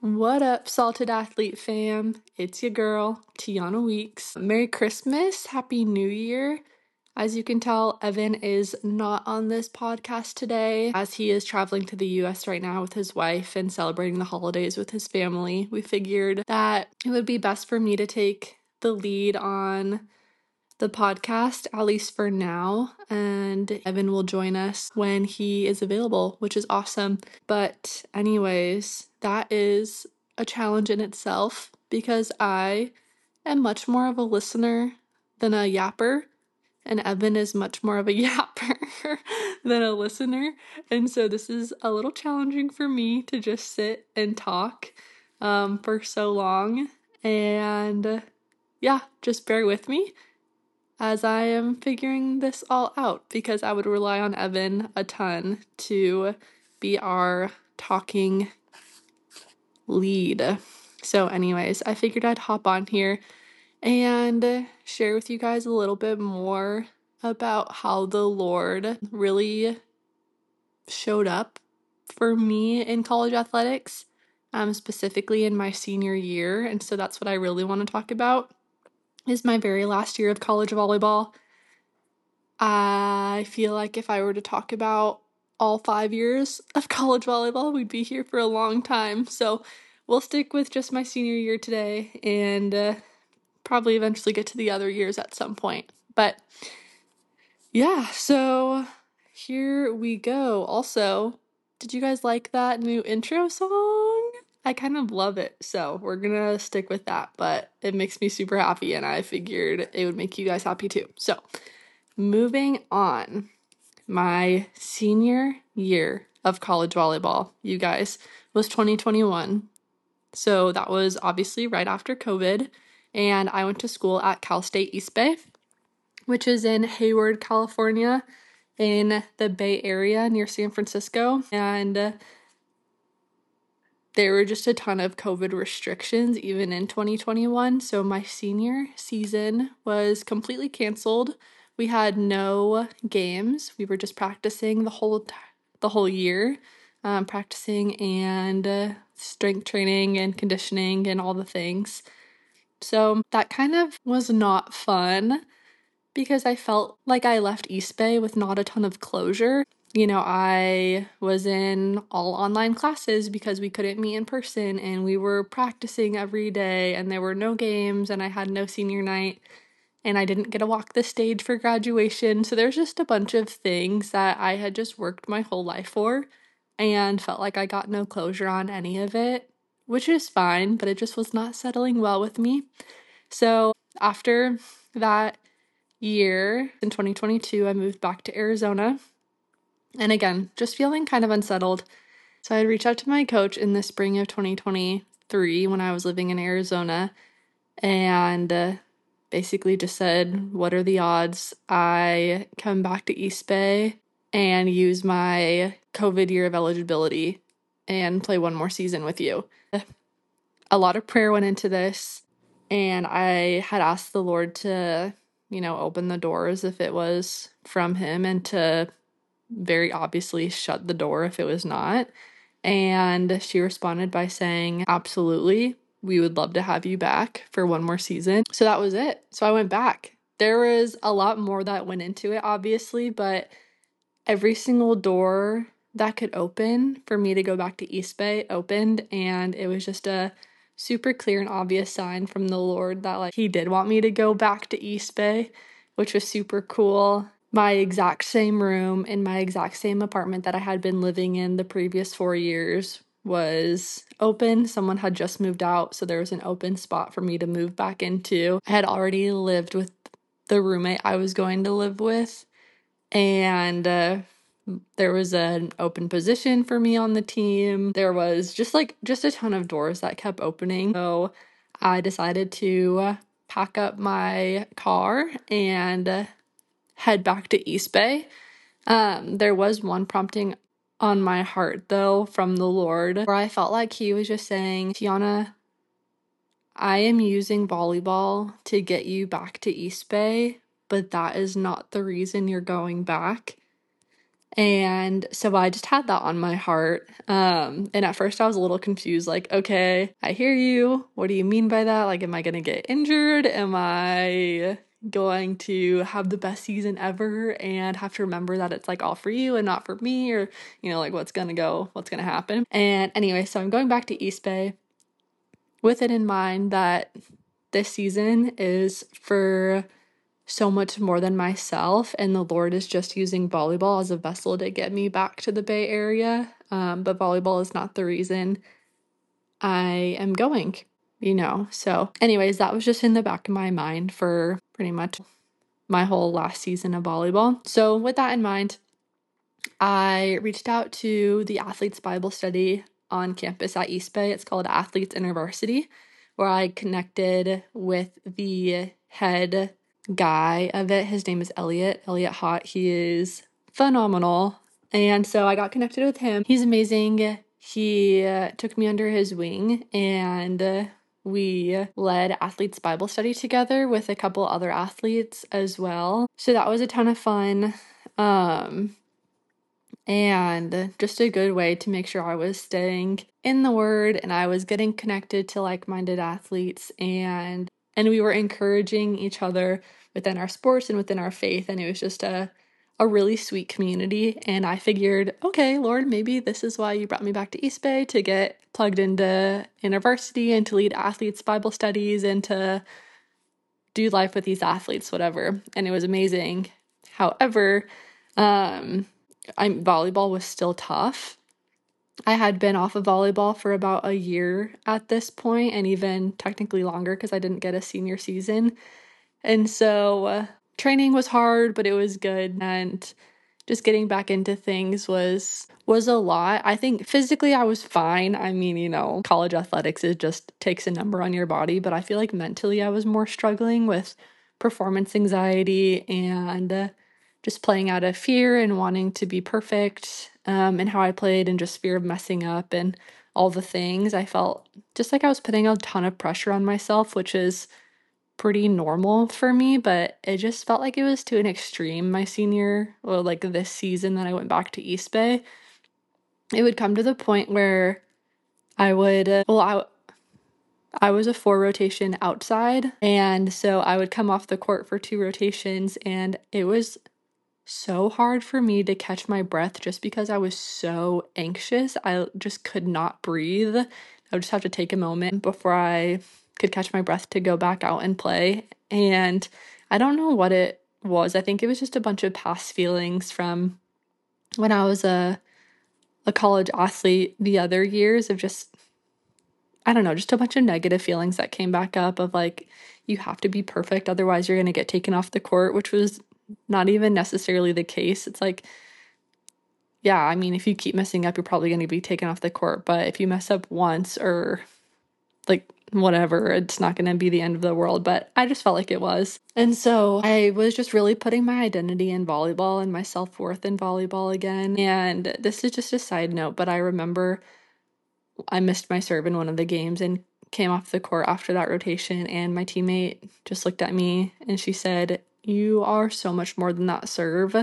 What up, Salted Athlete fam? It's your girl, Tiana Weeks. Merry Christmas, Happy New Year. As you can tell, Evan is not on this podcast today as he is traveling to the US right now with his wife and celebrating the holidays with his family. We figured that it would be best for me to take the lead on the podcast, at least for now, and Evan will join us when he is available, which is awesome. But anyways, that is a challenge in itself because I am much more of a listener than a yapper, and Evan is much more of a yapper than a listener. And so this is a little challenging for me to just sit and talk for so long. And yeah, just bear with me as I am figuring this all out because I would rely on Evan a ton to be our talking lead. So anyways, I figured I'd hop on here and share with you guys a little bit more about how the Lord really showed up for me in college athletics, specifically in my senior year. And so that's what I really want to talk about, is my very last year of college volleyball. I feel like if I were to talk about all 5 years of college volleyball, we'd be here for a long time. So we'll stick with just my senior year today and probably eventually get to the other years at some point. But yeah, so here we go. Also, did you guys like that new intro song? I kind of love it, so we're gonna stick with that, but it makes me super happy and I figured it would make you guys happy too. So moving on, my senior year of college volleyball, you guys, was 2021. So that was obviously right after COVID, and I went to school at Cal State East Bay, which is in Hayward, California, in the Bay Area near San Francisco. And there were just a ton of COVID restrictions even in 2021. So my senior season was completely canceled. We had no games. We were just practicing the whole year, practicing and strength training and conditioning and all the things. So that kind of was not fun because I felt like I left East Bay with not a ton of closure. You know, I was in all online classes because we couldn't meet in person and we were practicing every day and there were no games and I had no senior night and I didn't get to walk the stage for graduation. So there's just a bunch of things that I had just worked my whole life for and felt like I got no closure on any of it, which is fine, but it just was not settling well with me. So after that year in 2022, I moved back to Arizona. And again, just feeling kind of unsettled. So I reached out to my coach in the spring of 2023 when I was living in Arizona and basically just said, what are the odds I come back to East Bay and use my COVID year of eligibility and play one more season with you? A lot of prayer went into this, and I had asked the Lord to, open the doors if it was from him and to very obviously shut the door if it was not. And she responded by saying, absolutely, we would love to have you back for one more season. So that was it. So I went back. There was a lot more that went into it, obviously, but every single door that could open for me to go back to East Bay opened, and it was just a super clear and obvious sign from the Lord that he did want me to go back to East Bay, which was super cool. My exact same room in my exact same apartment that I had been living in the previous 4 years was open. Someone had just moved out, so there was an open spot for me to move back into. I had already lived with the roommate I was going to live with, and there was an open position for me on the team. There was just a ton of doors that kept opening. So I decided to pack up my car and head back to East Bay. There was one prompting on my heart, though, from the Lord, where I felt like he was just saying, Tiana, I am using volleyball to get you back to East Bay, but that is not the reason you're going back. And so I just had that on my heart. And at first I was a little confused, like, okay, I hear you. What do you mean by that? Like, am I going to get injured? Am I going to have the best season ever and have to remember that it's like all for you and not for me? Or, like what's going to happen? And anyway, so I'm going back to East Bay with it in mind that this season is for so much more than myself, and the Lord is just using volleyball as a vessel to get me back to the Bay Area. But volleyball is not the reason I am going, So, anyways, that was just in the back of my mind for pretty much my whole last season of volleyball. So, with that in mind, I reached out to the Athletes Bible Study on campus at East Bay. It's called Athletes InterVarsity, where I connected with the head guy of it. His name is Elliot Hott. He is phenomenal. And so I got connected with him. He's amazing. He took me under his wing, and we led Athletes Bible Study together with a couple other athletes as well. So that was a ton of fun. And just a good way to make sure I was staying in the Word and I was getting connected to like-minded athletes, and we were encouraging each other within our sports and within our faith, and it was just a really sweet community. And I figured, okay, Lord, maybe this is why you brought me back to East Bay, to get plugged into InterVarsity and to lead athletes Bible studies and to do life with these athletes, whatever. And it was amazing. However, volleyball was still tough. I had been off of volleyball for about a year at this point, and even technically longer because I didn't get a senior season. And so training was hard, but it was good. And just getting back into things was a lot. I think physically I was fine. I mean, college athletics, it just takes a number on your body, but I feel like mentally I was more struggling with performance anxiety and just playing out of fear and wanting to be perfect, and how I played, and just fear of messing up and all the things. I felt just like I was putting a ton of pressure on myself, which is pretty normal for me, but it just felt like it was to an extreme my senior, or like this season that I went back to East Bay. It would come to the point where I would, I was a 4 rotation outside, and so I would come off the court for 2 rotations, and it was so hard for me to catch my breath just because I was so anxious. I just could not breathe. I would just have to take a moment before I could catch my breath to go back out and play. And I don't know what it was. I think it was just a bunch of past feelings from when I was a college athlete the other years, of just, I don't know, just a bunch of negative feelings that came back up of like, you have to be perfect, otherwise you're going to get taken off the court, which was not even necessarily the case. It's like, yeah, I mean, if you keep messing up, you're probably going to be taken off the court. But if you mess up once, or like whatever, it's not going to be the end of the world. But I just felt like it was. And so I was just really putting my identity in volleyball and my self-worth in volleyball again. And this is just a side note, but I remember I missed my serve in one of the games and came off the court after that rotation, and my teammate just looked at me and she said, "You are so much more than that serve.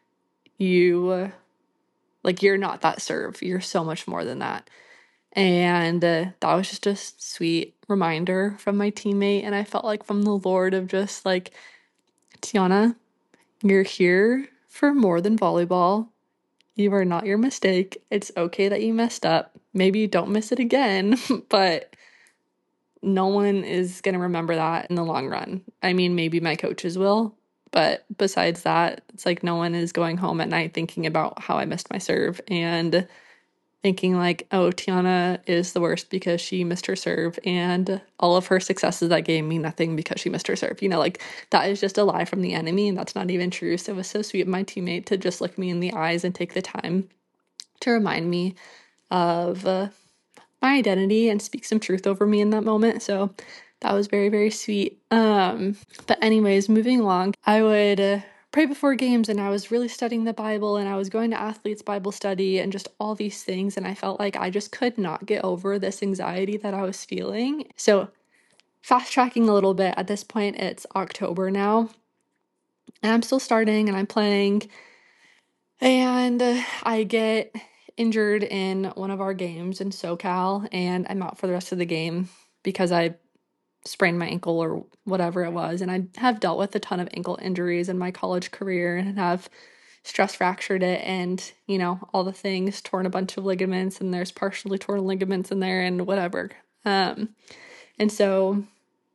You're not that serve. You're so much more than that." And that was just a sweet reminder from my teammate, and I felt like from the Lord, of just like, Tiana, you're here for more than volleyball. You are not your mistake. It's okay that you messed up. Maybe you don't miss it again, but no one is going to remember that in the long run. I mean, maybe my coaches will, but besides that, it's like no one is going home at night thinking about how I missed my serve and thinking like, oh, Tiana is the worst because she missed her serve, and all of her successes that game mean nothing because she missed her serve. Like, that is just a lie from the enemy, and that's not even true. So it was so sweet of my teammate to just look me in the eyes and take the time to remind me of my identity and speak some truth over me in that moment. So that was very, very sweet. But anyways, moving along, I would pray before games, and I was really studying the Bible, and I was going to athletes Bible study and just all these things. And I felt like I just could not get over this anxiety that I was feeling. So fast tracking a little bit, at this point, it's October now, and I'm still starting and I'm playing. And I get injured in one of our games in SoCal, and I'm out for the rest of the game because I sprained my ankle or whatever it was. And I have dealt with a ton of ankle injuries in my college career and have stress fractured it and, all the things, torn a bunch of ligaments, and there's partially torn ligaments in there and whatever. And so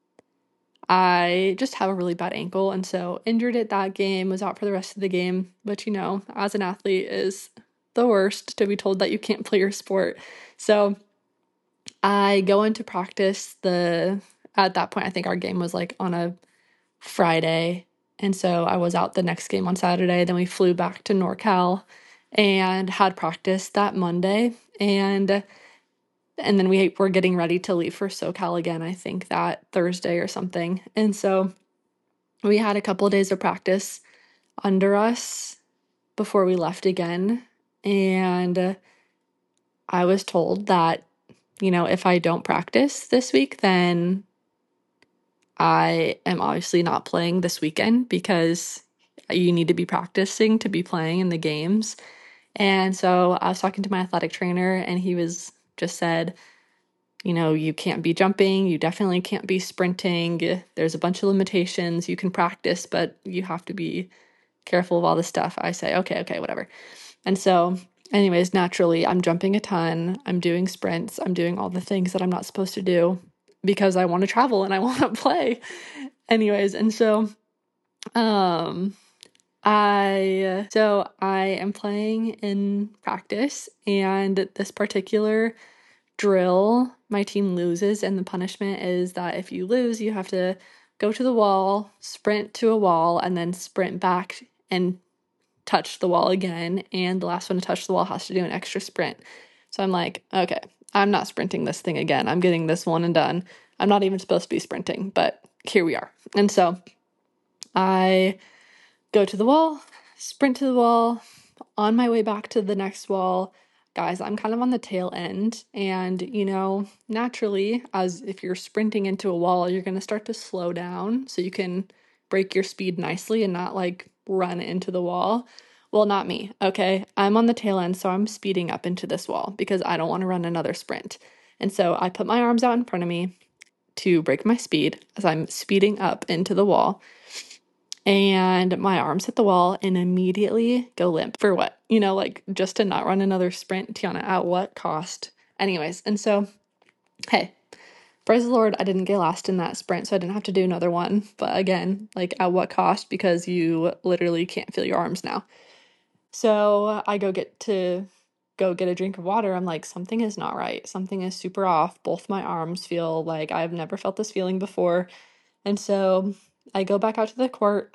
I just have a really bad ankle, and so injured it that game, was out for the rest of the game, which, as an athlete is the worst to be told that you can't play your sport. So I go into practice at that point, I think our game was like on a Friday, and so I was out the next game on Saturday, then we flew back to NorCal and had practice that Monday, and then we were getting ready to leave for SoCal again, I think that Thursday or something. And so we had a couple of days of practice under us before we left again. And I was told that, if I don't practice this week, then I am obviously not playing this weekend because you need to be practicing to be playing in the games. And so I was talking to my athletic trainer, and he just said, you can't be jumping, you definitely can't be sprinting. There's a bunch of limitations. You can practice, but you have to be careful of all this stuff. I say, okay, whatever. And so, anyways, naturally, I'm jumping a ton. I'm doing sprints. I'm doing all the things that I'm not supposed to do because I want to travel and I want to play. Anyways, and so, I am playing in practice, and this particular drill, my team loses, and the punishment is that if you lose, you have to go to the wall, sprint to a wall, and then sprint back and touch the wall again, and the last one to touch the wall has to do an extra sprint. So I'm like, okay, I'm not sprinting this thing again. I'm getting this one and done. I'm not even supposed to be sprinting, but here we are. And so I go to the wall, sprint to the wall. On my way back to the next wall, guys, I'm kind of on the tail end, and naturally, as if you're sprinting into a wall, you're going to start to slow down so you can break your speed nicely and not like run into the wall. Well, not me. Okay, I'm on the tail end, so I'm speeding up into this wall because I don't want to run another sprint. And so I put my arms out in front of me to break my speed as I'm speeding up into the wall. And my arms hit the wall and immediately go limp. For what? Just to not run another sprint, Tiana, at what cost? Anyways, and so, hey, praise the Lord, I didn't get last in that sprint, so I didn't have to do another one. But again, at what cost? Because you literally can't feel your arms now. So I go get a drink of water. I'm like, something is not right. Something is super off. Both my arms feel like I've never felt this feeling before. And so I go back out to the court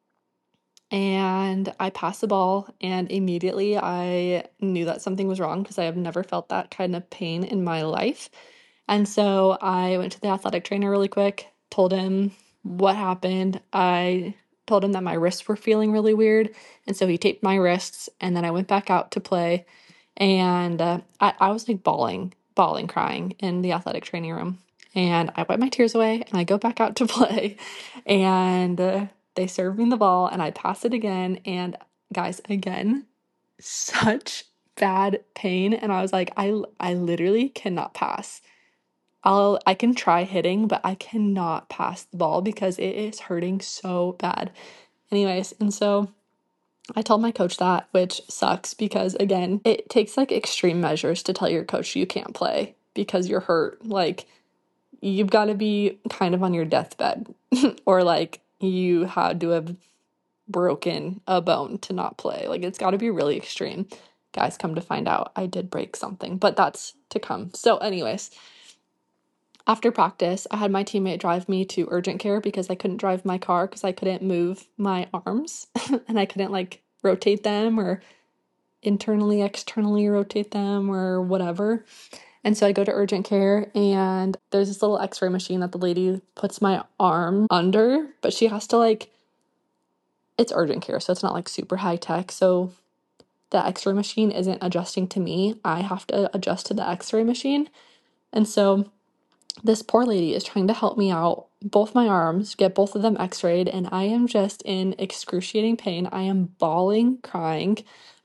and I pass the ball, and immediately I knew that something was wrong because I have never felt that kind of pain in my life. And so I went to the athletic trainer really quick, told him what happened. I told him that my wrists were feeling really weird, and so he taped my wrists, and then I went back out to play, and I was like bawling, crying in the athletic training room. And I wipe my tears away, and I go back out to play, and they serve me the ball, and I pass it again, and guys, again, such bad pain, and I was like, I literally cannot pass. I can try hitting, but I cannot pass the ball because it is hurting so bad. Anyways, and so I told my coach that, which sucks because, again, it takes extreme measures to tell your coach you can't play because you're hurt. You've got to be kind of on your deathbed or you had to have broken a bone to not play. It's got to be really extreme. Guys, come to find out, I did break something, but that's to come. So anyways, after practice, I had my teammate drive me to urgent care because I couldn't drive my car because I couldn't move my arms and I couldn't rotate them or internally, externally rotate them or whatever. And so I go to urgent care, and there's this little x-ray machine that the lady puts my arm under, but she has to it's urgent care, so it's not super high tech. So the x-ray machine isn't adjusting to me. I have to adjust to the x-ray machine. And so this poor lady is trying to help me out, both my arms, get both of them x-rayed, and I am just in excruciating pain. I am bawling, crying.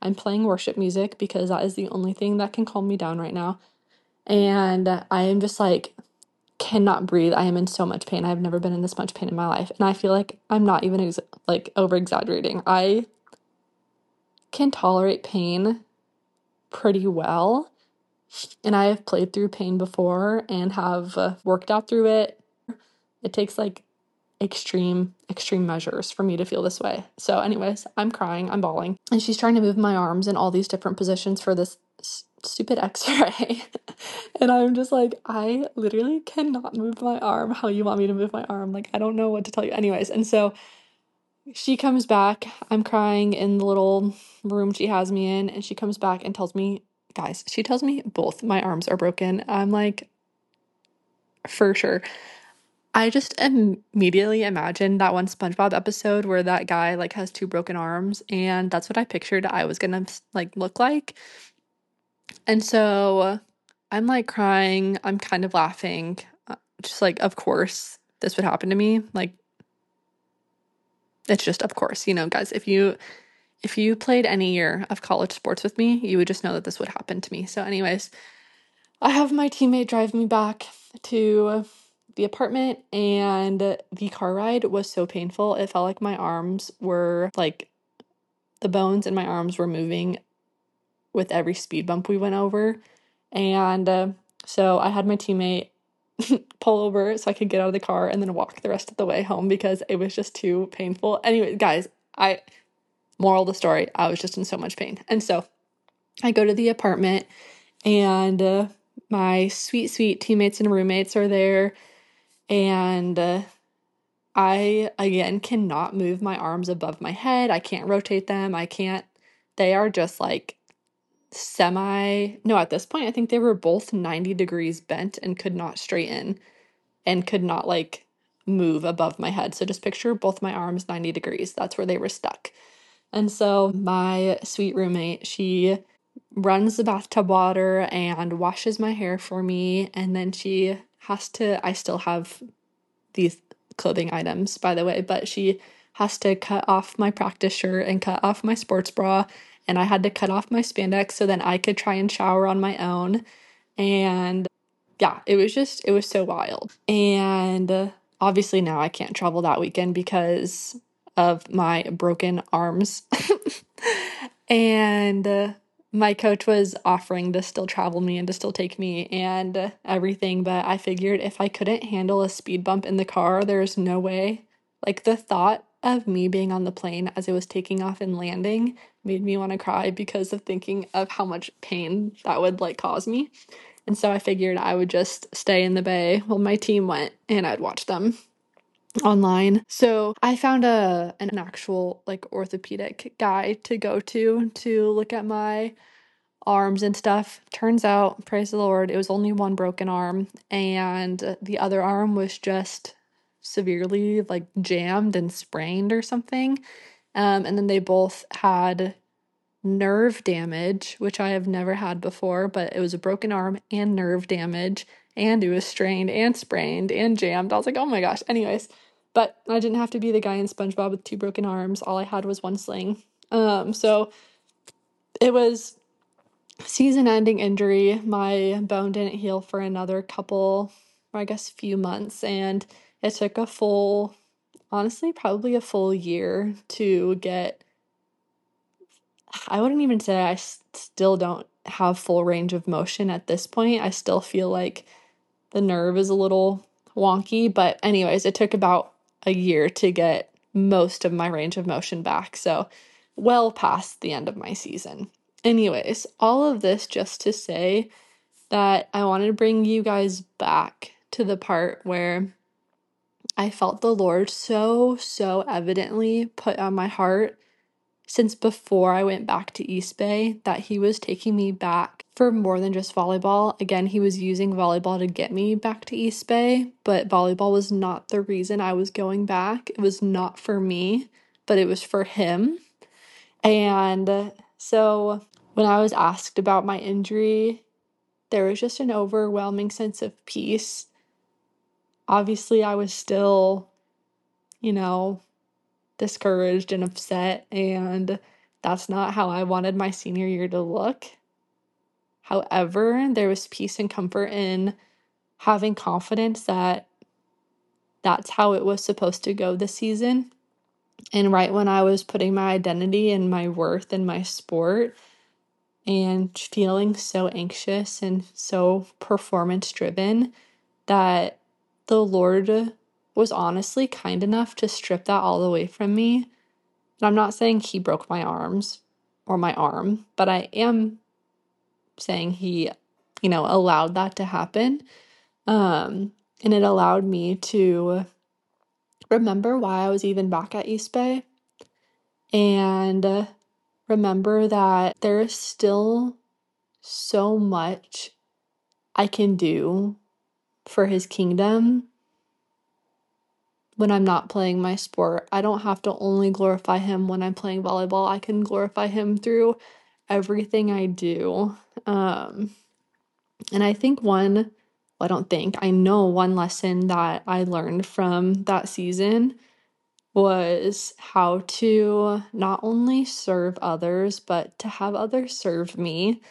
I'm playing worship music because that is the only thing that can calm me down right now. And I am just like, cannot breathe. I am in so much pain. I've never been in this much pain in my life. And I feel like I'm not even like over exaggerating. I can tolerate pain pretty well. And I have played through pain before and have worked out through it. It takes like extreme measures for me to feel this way. So anyways, I'm crying, I'm bawling, and she's trying to move my arms in all these different positions for this stupid x-ray. And I'm just like, I literally cannot move my arm how you want me to move my arm. Like, I don't know what to tell you. Anyways, and so she comes back, I'm crying in the little room she has me in, and she comes back and tells me, guys, she tells me both my arms are broken. I'm like, for sure. I just immediately imagined that one SpongeBob episode where that guy like has two broken arms, and that's what I pictured I was gonna like look like. And so I'm like crying, I'm kind of laughing, just like, of course this would happen to me. Like, it's just, of course, you know, guys, if you played any year of college sports with me, you would just know that this would happen to me. So anyways, I have my teammate drive me back to the apartment, and the car ride was so painful. It felt like my arms were like, the bones in my arms were moving with every speed bump we went over. And so I had my teammate pull over so I could get out of the car and then walk the rest of the way home because it was just too painful. Anyway, guys, moral of the story, I was just in so much pain. And so I go to the apartment, and my sweet teammates and roommates are there, and I, again, cannot move my arms above my head. I can't rotate them. They are just like no, at this point, I think they were both 90 degrees bent and could not straighten and could not like move above my head. So just picture both my arms 90 degrees. That's where they were stuck. And so my sweet roommate, she runs the bathtub water and washes my hair for me. And then I still have these clothing items, by the way, but she has to cut off my practice shirt and cut off my sports bra. And I had to cut off my spandex so then I could try and shower on my own. And yeah, it was so wild. And obviously now I can't travel that weekend because of my broken arms. And my coach was offering to still travel me and to still take me and everything, but I figured if I couldn't handle a speed bump in the car, there's no way. Like, the thought of me being on the plane as it was taking off and landing made me want to cry because of thinking of how much pain that would like cause me. And so I figured I would just stay in the bay while my team went and I'd watch them online. So I found an actual like orthopedic guy to go to look at my arms and stuff. Turns out, praise the Lord, it was only one broken arm, and the other arm was just severely like jammed and sprained or something. And then they both had nerve damage, which I have never had before, but it was a broken arm and nerve damage, and it was strained and sprained and jammed. I was like, oh my gosh. Anyways, but I didn't have to be the guy in SpongeBob with two broken arms. All I had was one sling. So it was season-ending injury. My bone didn't heal for another couple, or I guess few months, and it took honestly, probably a full year to get. I wouldn't even say I still don't have full range of motion at this point. I still feel like the nerve is a little wonky, but anyways, it took about a year to get most of my range of motion back. So, well past the end of my season. Anyways, all of this just to say that I wanted to bring you guys back to the part where I felt the Lord so evidently put on my heart since before I went back to East Bay that he was taking me back for more than just volleyball. Again, he was using volleyball to get me back to East Bay, but volleyball was not the reason I was going back. It was not for me, but it was for him. And so when I was asked about my injury, there was just an overwhelming sense of peace. Obviously, I was still, discouraged and upset, and That's not how I wanted my senior year to look. However, there was peace and comfort in having confidence that that's how it was supposed to go this season. And right when I was putting my identity and my worth in my sport and feeling so anxious and so performance driven, that the Lord was honestly kind enough to strip that all away from me. And I'm not saying he broke my arms or my arm, but I am saying he, allowed that to happen. And it allowed me to remember why I was even back at East Bay, and remember that there is still so much I can do for his kingdom when I'm not playing my sport. I don't have to only glorify him when I'm playing volleyball. I can glorify him through everything I do. And I think I know one lesson that I learned from that season was how to not only serve others, but to have others serve me.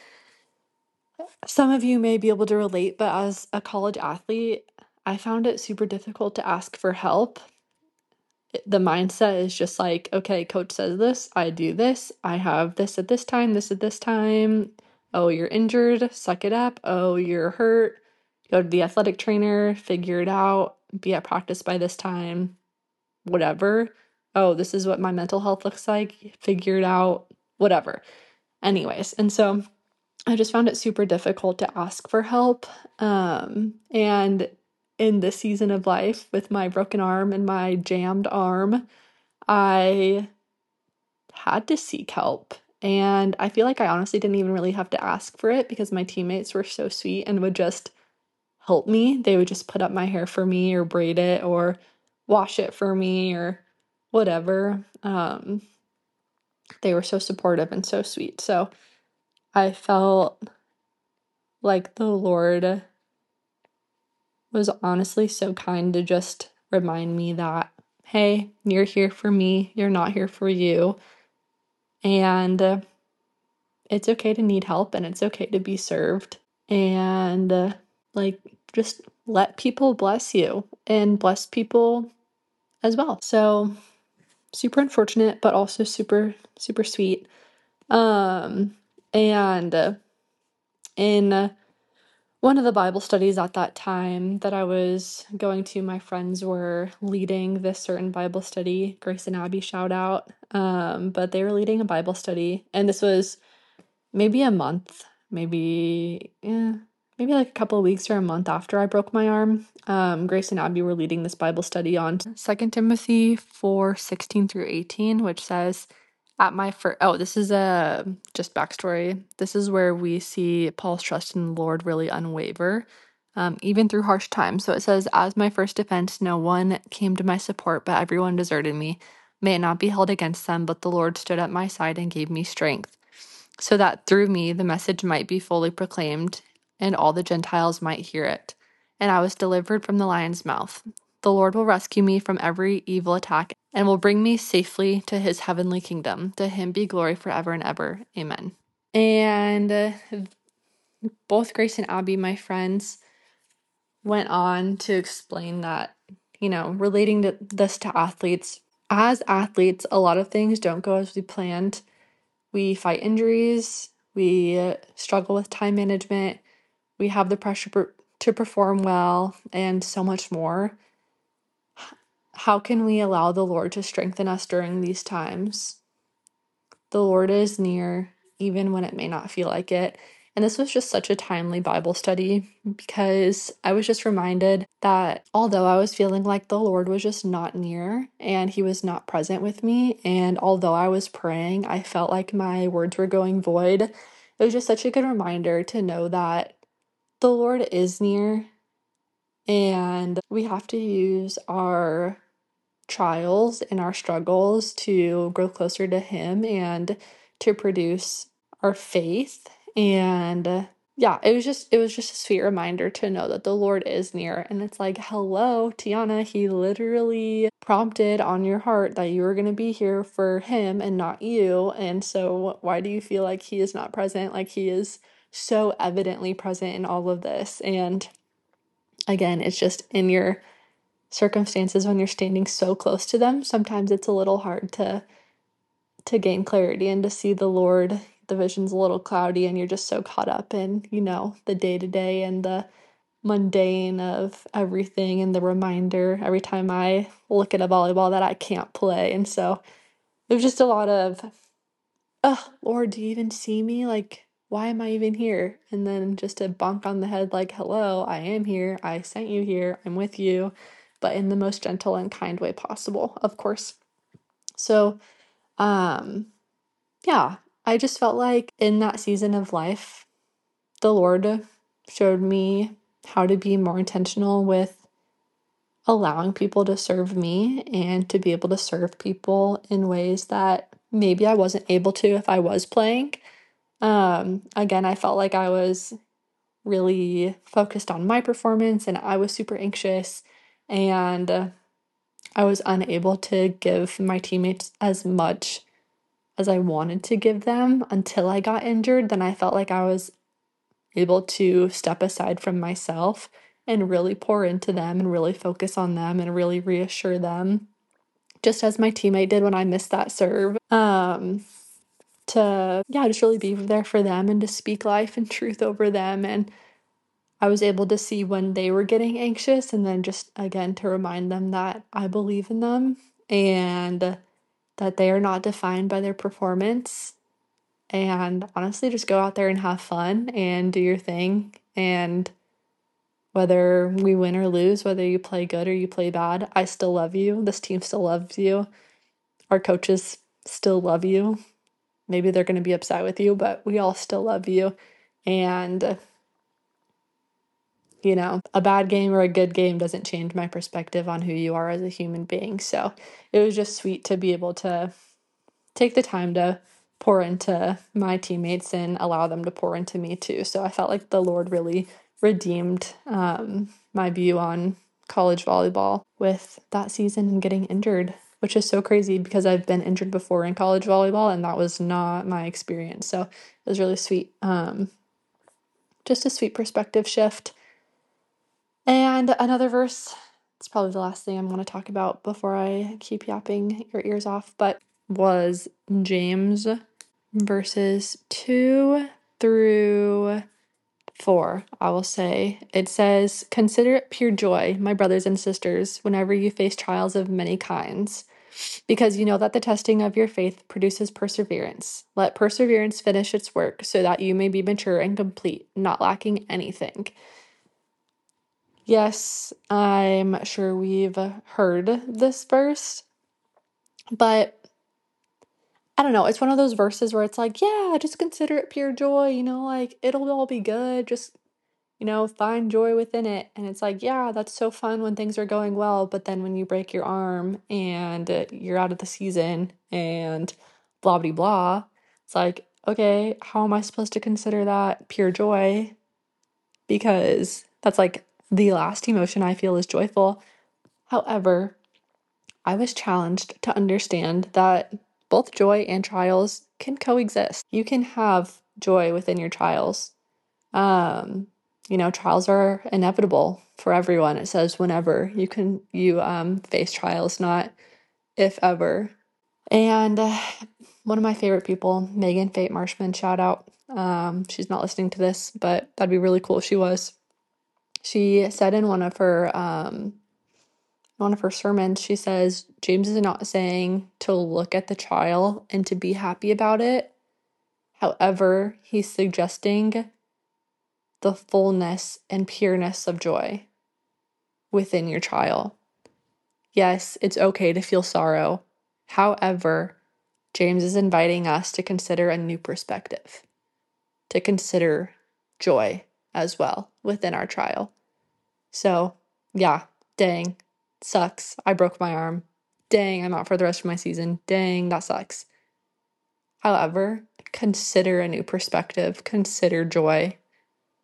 Some of you may be able to relate, but as a college athlete, I found it super difficult to ask for help. The mindset is just like, okay, coach says this, I do this, I have this at this time, this at this time. Oh, you're injured, suck it up. Oh, you're hurt, go to the athletic trainer, figure it out, be at practice by this time, whatever. Oh, this is what my mental health looks like, figure it out, whatever. Anyways, and so I just found it super difficult to ask for help. And in this season of life, with my broken arm and my jammed arm, I had to seek help. And I feel like I honestly didn't even really have to ask for it because my teammates were so sweet and would just help me. They would just put up my hair for me or braid it or wash it for me or whatever. They were so supportive and so sweet. So I felt like the Lord was honestly so kind to just remind me that, hey, you're here for me, you're not here for you. And it's okay to need help and it's okay to be served. And just let people bless you and bless people as well. So super unfortunate, but also super, super sweet. And in one of the Bible studies at that time that I was going to, my friends were leading this certain Bible study. Grace and Abby, shout out. But they were leading a Bible study, and this was maybe a month, maybe like a couple of weeks or a month after I broke my arm. Grace and Abby were leading this Bible study on 2 Timothy 4:16-18, which says, this is just backstory. This is where we see Paul's trust in the Lord really unwaver, even through harsh times. So it says, as my first defense, no one came to my support, but everyone deserted me. May it not be held against them, but the Lord stood at my side and gave me strength, so that through me the message might be fully proclaimed, and all the Gentiles might hear it. And I was delivered from the lion's mouth. The Lord will rescue me from every evil attack and will bring me safely to his heavenly kingdom. To him be glory forever and ever. Amen. And both Grace and Abby, my friends, went on to explain that, relating this to athletes. As athletes, a lot of things don't go as we planned. We fight injuries, we struggle with time management, we have the pressure to perform well, and so much more. How can we allow the Lord to strengthen us during these times? The Lord is near, even when it may not feel like it. And this was just such a timely Bible study because I was just reminded that although I was feeling like the Lord was just not near and he was not present with me, and although I was praying, I felt like my words were going void. It was just such a good reminder to know that the Lord is near, and we have to use our trials and our struggles to grow closer to him and to produce our faith. And yeah, it was just a sweet reminder to know that the Lord is near. And it's like, hello, Tiana, he literally prompted on your heart that you were going to be here for him and not you. And so why do you feel like he is not present? Like, he is so evidently present in all of this. And again, it's just in your circumstances when you're standing so close to them, sometimes it's a little hard to gain clarity and to see the Lord. The vision's a little cloudy and you're just so caught up in, the day to day and the mundane of everything, and the reminder every time I look at a volleyball that I can't play. And so it was just a lot of, oh, Lord, do you even see me? Like, why am I even here? And then just a bonk on the head, like, hello, I am here. I sent you here. I'm with you, but in the most gentle and kind way possible, of course. So, um, yeah, I just felt like in that season of life, the Lord showed me how to be more intentional with allowing people to serve me and to be able to serve people in ways that maybe I wasn't able to if I was playing. Again, I felt like I was really focused on my performance and I was super anxious, and I was unable to give my teammates as much as I wanted to give them until I got injured. Then I felt like I was able to step aside from myself and really pour into them and really focus on them and really reassure them, just as my teammate did when I missed that serve. To, yeah, just really be there for them and to speak life and truth over them. And I was able to see when they were getting anxious, and then just again to remind them that I believe in them and that they are not defined by their performance. And honestly, just go out there and have fun and do your thing. And whether we win or lose, whether you play good or you play bad, I still love you. This team still loves you. Our coaches still love you. Maybe they're going to be upset with you, but we all still love you. And, a bad game or a good game doesn't change my perspective on who you are as a human being. So it was just sweet to be able to take the time to pour into my teammates and allow them to pour into me too. So I felt like the Lord really redeemed my view on college volleyball with that season and getting injured, which is so crazy because I've been injured before in college volleyball and that was not my experience. So it was really sweet. Just a sweet perspective shift. And another verse, it's probably the last thing I'm going to talk about before I keep yapping your ears off, but was James verses 2 through 4, I will say. It says, "Consider it pure joy, my brothers and sisters, whenever you face trials of many kinds, because you know that the testing of your faith produces perseverance. Let perseverance finish its work, so that you may be mature and complete, not lacking anything." Yes, I'm sure we've heard this verse, but I don't know. It's one of those verses where it's like, yeah, just consider it pure joy, like it'll all be good. Just, find joy within it. And it's like, yeah, that's so fun when things are going well. But then when you break your arm and you're out of the season and blah, blah, blah, it's like, okay, how am I supposed to consider that pure joy? Because that's like the last emotion I feel is joyful. However, I was challenged to understand that both joy and trials can coexist. You can have joy within your trials. Trials are inevitable for everyone. It says whenever you face trials, not if ever. And one of my favorite people, Megan Fate Marshman, shout out. She's not listening to this, but that'd be really cool if she was. She said in one of her sermons, she says, James is not saying to look at the trial and to be happy about it. However, he's suggesting the fullness and pureness of joy within your trial. Yes, it's okay to feel sorrow. However, James is inviting us to consider a new perspective, to consider joy as well within our trial. So, yeah, dang, sucks. I broke my arm. Dang, I'm out for the rest of my season. Dang, that sucks. However, consider a new perspective. Consider joy.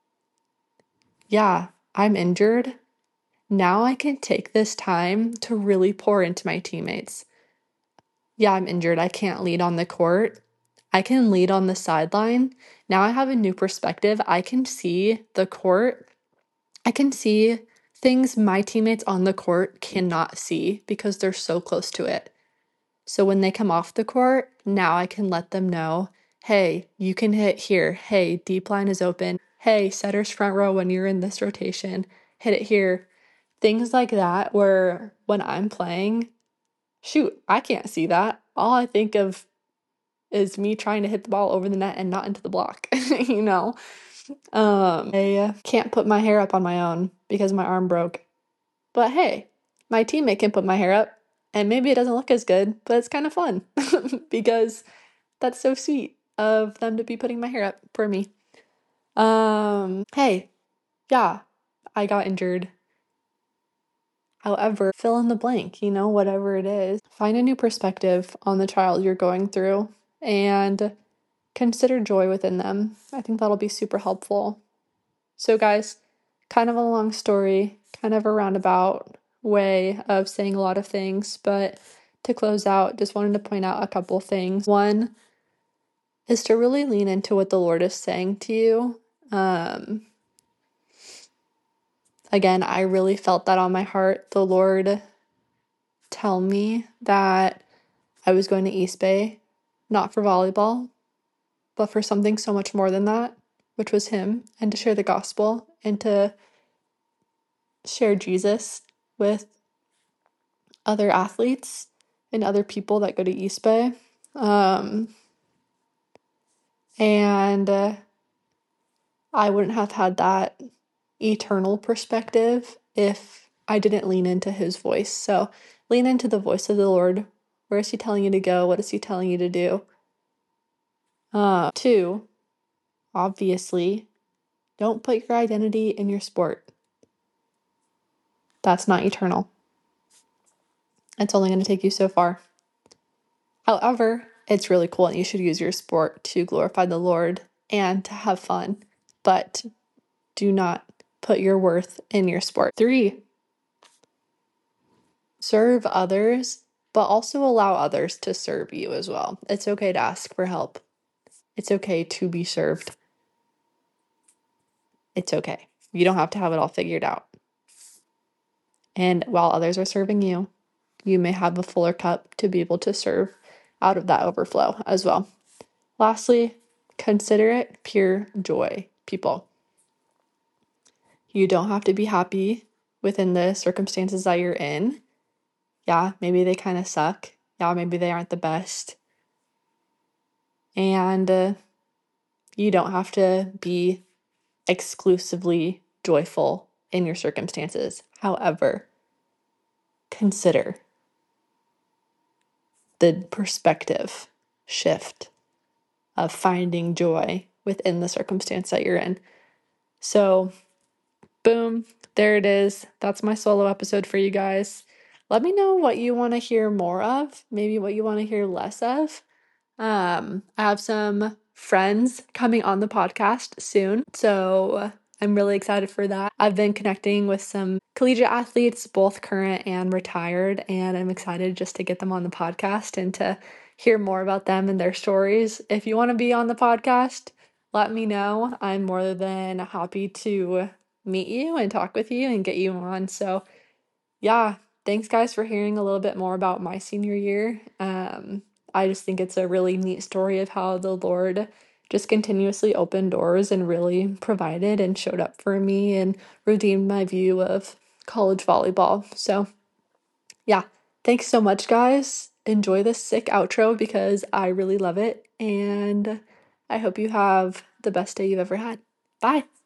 yeah, I'm injured. Now I can take this time to really pour into my teammates. Yeah, I'm injured. I can't lead on the court. I can lead on the sideline. Now I have a new perspective. I can see the court. I can see things my teammates on the court cannot see because they're so close to it. So when they come off the court, now I can let them know, hey, you can hit here. Hey, deep line is open. Hey, setter's front row when you're in this rotation, hit it here. Things like that where when I'm playing, shoot, I can't see that. All I think of is me trying to hit the ball over the net and not into the block, you know? I can't put my hair up on my own because my arm broke. But hey, my teammate can put my hair up, and maybe it doesn't look as good, but it's kind of fun because that's so sweet of them to be putting my hair up for me. Hey, yeah, I got injured. However, fill in the blank, whatever it is. Find a new perspective on the trials you're going through and consider joy within them. I think that'll be super helpful. So, guys, kind of a long story, kind of a roundabout way of saying a lot of things, but to close out, just wanted to point out a couple things. One is to really lean into what the Lord is saying to you. Again, I really felt that on my heart. The Lord tell me that I was going to East Bay, not for volleyball, but for something so much more than that, which was Him, and to share the gospel and to share Jesus with other athletes and other people that go to East Bay. And I wouldn't have had that eternal perspective if I didn't lean into His voice. So lean into the voice of the Lord. Where is He telling you to go? What is He telling you to do? Two, obviously, don't put your identity in your sport. That's not eternal. It's only going to take you so far. However, it's really cool and you should use your sport to glorify the Lord and to have fun, but do not put your worth in your sport. 3, serve others, but also allow others to serve you as well. It's okay to ask for help. It's okay to be served. It's okay. You don't have to have it all figured out. And while others are serving you, you may have a fuller cup to be able to serve out of that overflow as well. Lastly, consider it pure joy, people. You don't have to be happy within the circumstances that you're in. Yeah, maybe they kind of suck. Yeah, maybe they aren't the best. And you don't have to be exclusively joyful in your circumstances. However, consider the perspective shift of finding joy within the circumstance that you're in. So, boom, there it is. That's my solo episode for you guys. Let me know what you want to hear more of, maybe what you want to hear less of. I have some friends coming on the podcast soon, so I'm really excited for that. I've been connecting with some collegiate athletes, both current and retired, and I'm excited just to get them on the podcast and to hear more about them and their stories. If you want to be on the podcast, let me know. I'm more than happy to meet you and talk with you and get you on. So, yeah, thanks guys for hearing a little bit more about my senior year. I just think it's a really neat story of how the Lord just continuously opened doors and really provided and showed up for me and redeemed my view of college volleyball. So, yeah, thanks so much, guys. Enjoy this sick outro because I really love it. And I hope you have the best day you've ever had. Bye.